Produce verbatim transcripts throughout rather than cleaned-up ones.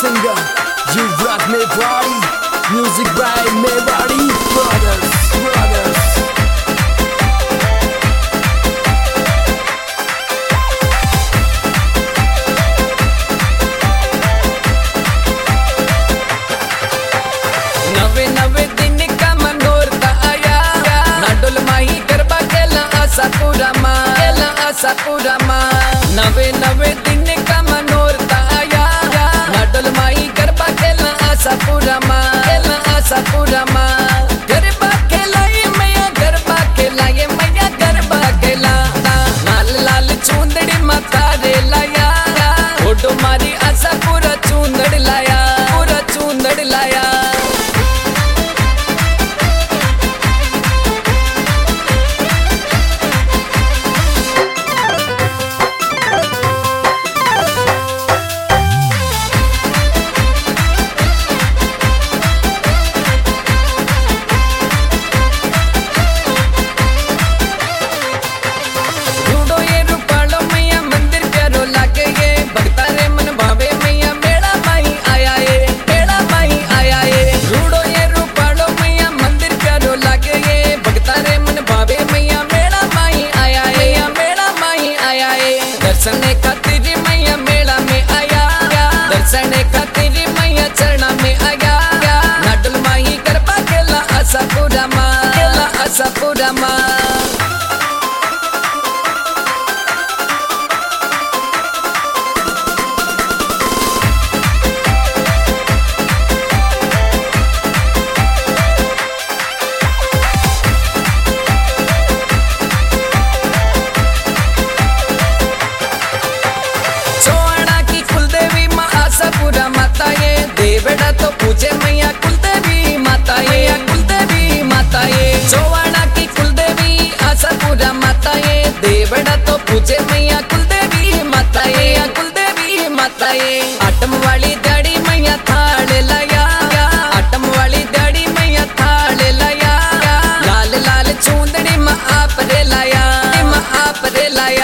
singer Yuvraj Mewari, music by Mewari Brothers, Brothers. नवे नवे दिन का मनोरता आया, नाडोल माही गरबा केला आसा पूरा माँ, केला आसा पूरा माँ। नवे नवे दिन का मनोरता आया, नाडोल माही गरबा केला आसा पूरा माँ, केला आसा पूरा माँ। गरबा केला ये मैया, गरबा केला ये मैया, गरबा केला लाल लाल चूंदड़ी माथा रे लाया, फोटो मारी आसा पूरा चूंदड़ लाया, पूरा चूंदड़ लाया। दर्शन खातिर मैया मेला में आया, दर्शन खातिर मैया चरणा में आया। नाडोल माही गरबा केला आसा पूरा माँ, केला आसा पूरा माँ। पूरा माता ये देवड़ा तो पूजे मैया कुलदेवी माता ये, कुलदेवी माता ये। चौवाड़ा की कुलदेवी आसा पूरा माता ये, देवड़ा तो पूजे मैया कुलदेवी माता ये, कुलदेवी माता ये। आटम वाली दाढ़ी मैया थाल लाया, आटम वाली दाढ़ी मैया थाल लाया। लाल लाल चूंदड़ी माँ आप रे लाया, माँ आप रे लाया।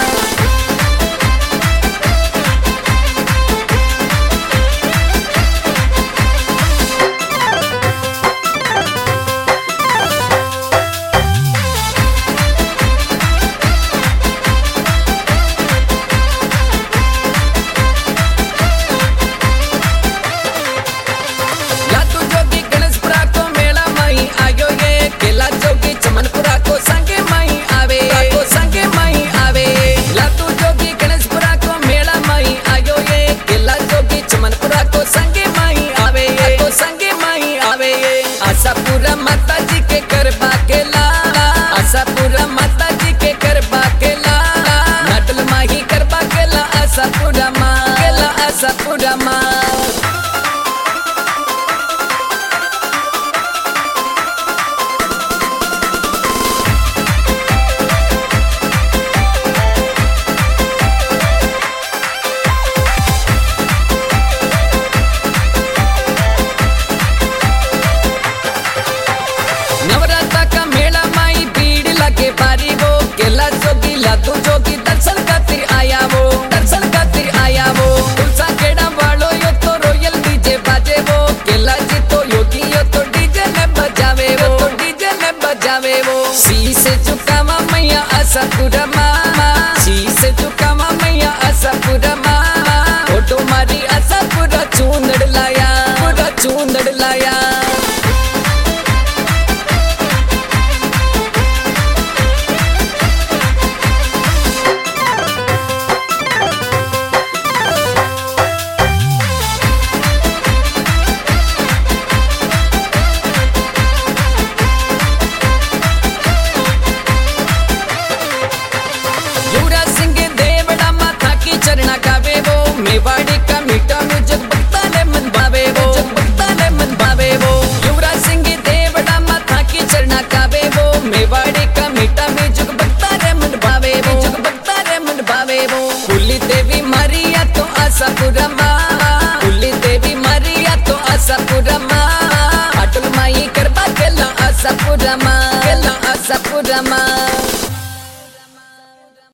आशापुरा माता जी के गरबा केला, आशापुरा माता जी के गरबा केला। नाडोल माही गरबा केला आशापुरा माँ, केला आशापुरा माँ।